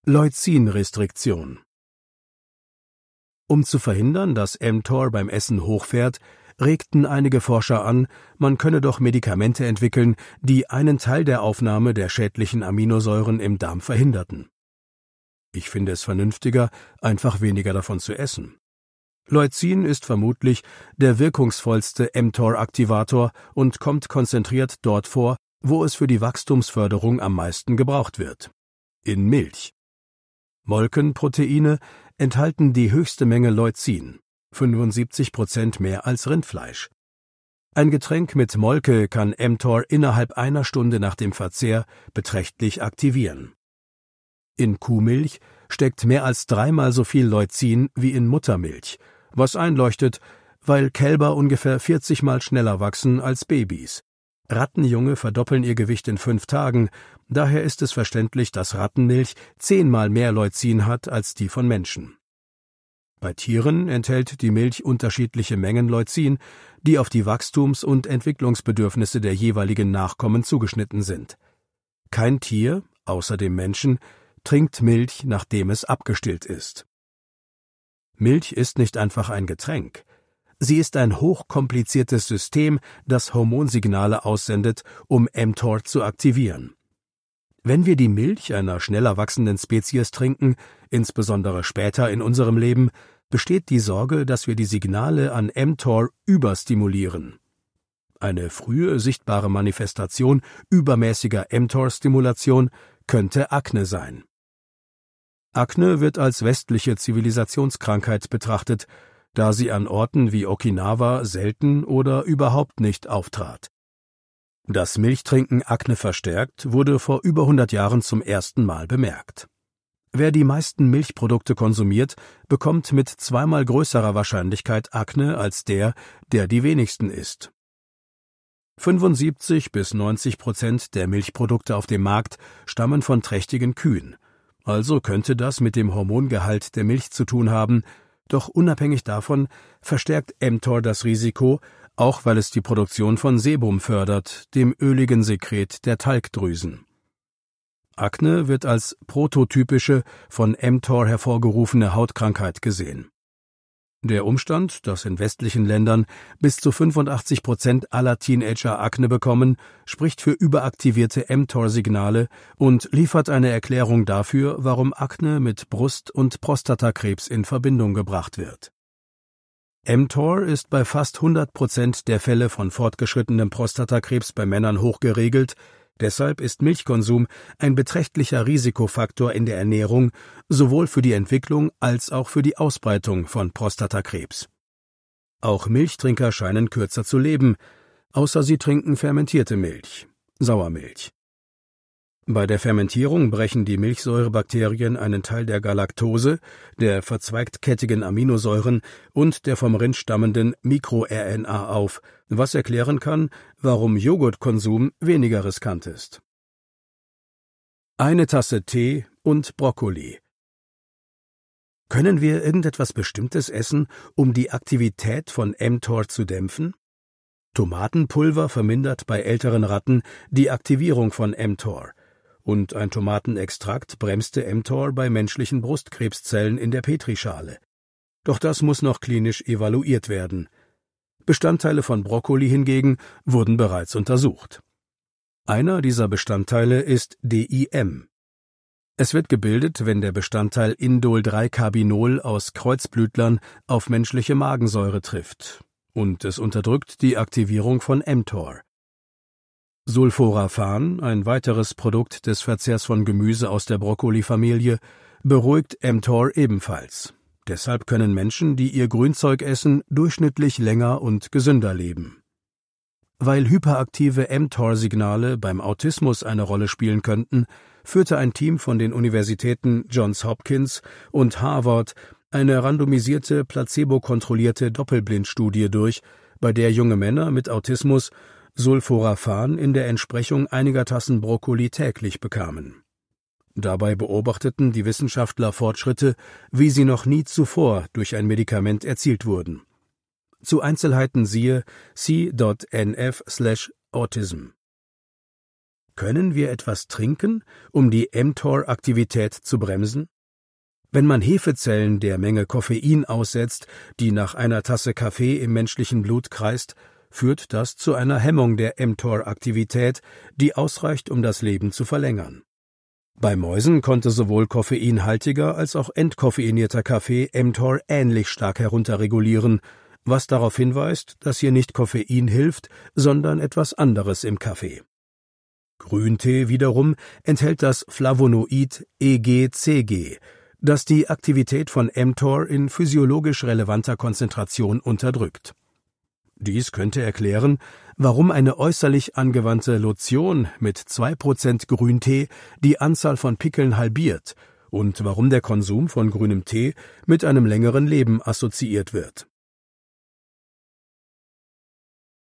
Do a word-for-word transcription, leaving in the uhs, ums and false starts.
Leucin-Restriktion. Um zu verhindern, dass mTOR beim Essen hochfährt, regten einige Forscher an, man könne doch Medikamente entwickeln, die einen Teil der Aufnahme der schädlichen Aminosäuren im Darm verhinderten. Ich finde es vernünftiger, einfach weniger davon zu essen. Leucin ist vermutlich der wirkungsvollste mTOR-Aktivator und kommt konzentriert dort vor, wo es für die Wachstumsförderung am meisten gebraucht wird: in Milch. Molkenproteine enthalten die höchste Menge Leucin, fünfundsiebzig Prozent mehr als Rindfleisch. Ein Getränk mit Molke kann mTOR innerhalb einer Stunde nach dem Verzehr beträchtlich aktivieren. In Kuhmilch steckt mehr als dreimal so viel Leucin wie in Muttermilch, was einleuchtet, weil Kälber ungefähr vierzig Mal schneller wachsen als Babys. Rattenjunge verdoppeln ihr Gewicht in fünf Tagen, daher ist es verständlich, dass Rattenmilch zehnmal mehr Leucin hat als die von Menschen. Bei Tieren enthält die Milch unterschiedliche Mengen Leucin, die auf die Wachstums- und Entwicklungsbedürfnisse der jeweiligen Nachkommen zugeschnitten sind. Kein Tier, außer dem Menschen, trinkt Milch, nachdem es abgestillt ist. Milch ist nicht einfach ein Getränk. Sie ist ein hochkompliziertes System, das Hormonsignale aussendet, um mTOR zu aktivieren. Wenn wir die Milch einer schneller wachsenden Spezies trinken, insbesondere später in unserem Leben, besteht die Sorge, dass wir die Signale an mTOR überstimulieren. Eine frühe sichtbare Manifestation übermäßiger mTOR-Stimulation könnte Akne sein. Akne wird als westliche Zivilisationskrankheit betrachtet, da sie an Orten wie Okinawa selten oder überhaupt nicht auftrat. Dass Milchtrinken Akne verstärkt, wurde vor über hundert Jahren zum ersten Mal bemerkt. Wer die meisten Milchprodukte konsumiert, bekommt mit zweimal größerer Wahrscheinlichkeit Akne als der, der die wenigsten isst. fünfundsiebzig bis neunzig Prozent der Milchprodukte auf dem Markt stammen von trächtigen Kühen, also könnte das mit dem Hormongehalt der Milch zu tun haben, doch unabhängig davon verstärkt mTOR das Risiko, auch weil es die Produktion von Sebum fördert, dem öligen Sekret der Talgdrüsen. Akne wird als prototypische, von mTOR hervorgerufene Hautkrankheit gesehen. Der Umstand, dass in westlichen Ländern bis zu fünfundachtzig Prozent aller Teenager Akne bekommen, spricht für überaktivierte mTOR-Signale und liefert eine Erklärung dafür, warum Akne mit Brust- und Prostatakrebs in Verbindung gebracht wird. mTOR ist bei fast hundert Prozent der Fälle von fortgeschrittenem Prostatakrebs bei Männern hoch geregelt, deshalb ist Milchkonsum ein beträchtlicher Risikofaktor in der Ernährung, sowohl für die Entwicklung als auch für die Ausbreitung von Prostatakrebs. Auch Milchtrinker scheinen kürzer zu leben, außer sie trinken fermentierte Milch, Sauermilch. Bei der Fermentierung brechen die Milchsäurebakterien einen Teil der Galaktose, der verzweigtkettigen Aminosäuren und der vom Rind stammenden MikroRNA auf, was erklären kann, warum Joghurtkonsum weniger riskant ist. Eine Tasse Tee und Brokkoli. Können wir irgendetwas Bestimmtes essen, um die Aktivität von mTOR zu dämpfen? Tomatenpulver vermindert bei älteren Ratten die Aktivierung von mTOR. Und ein Tomatenextrakt bremste mTOR bei menschlichen Brustkrebszellen in der Petrischale. Doch das muss noch klinisch evaluiert werden. Bestandteile von Brokkoli hingegen wurden bereits untersucht. Einer dieser Bestandteile ist D I M. Es wird gebildet, wenn der Bestandteil Indol drei Carbinol aus Kreuzblütlern auf menschliche Magensäure trifft, und es unterdrückt die Aktivierung von mTOR. Sulforaphan, ein weiteres Produkt des Verzehrs von Gemüse aus der Brokkoli-Familie, beruhigt mTOR ebenfalls. Deshalb können Menschen, die ihr Grünzeug essen, durchschnittlich länger und gesünder leben. Weil hyperaktive mTOR-Signale beim Autismus eine Rolle spielen könnten, führte ein Team von den Universitäten Johns Hopkins und Harvard eine randomisierte, placebo-kontrollierte Doppelblindstudie durch, bei der junge Männer mit Autismus Sulforaphan in der Entsprechung einiger Tassen Brokkoli täglich bekamen. Dabei beobachteten die Wissenschaftler Fortschritte, wie sie noch nie zuvor durch ein Medikament erzielt wurden. Zu Einzelheiten siehe c punkt n f slash autism. Können wir etwas trinken, um die mTOR-Aktivität zu bremsen? Wenn man Hefezellen der Menge Koffein aussetzt, die nach einer Tasse Kaffee im menschlichen Blut kreist, führt das zu einer Hemmung der mTOR-Aktivität, die ausreicht, um das Leben zu verlängern. Bei Mäusen konnte sowohl koffeinhaltiger als auch entkoffeinierter Kaffee mTOR ähnlich stark herunterregulieren, was darauf hinweist, dass hier nicht Koffein hilft, sondern etwas anderes im Kaffee. Grüntee wiederum enthält das Flavonoid E G C G, das die Aktivität von mTOR in physiologisch relevanter Konzentration unterdrückt. Dies könnte erklären, warum eine äußerlich angewandte Lotion mit zwei Prozent Grüntee die Anzahl von Pickeln halbiert und warum der Konsum von grünem Tee mit einem längeren Leben assoziiert wird.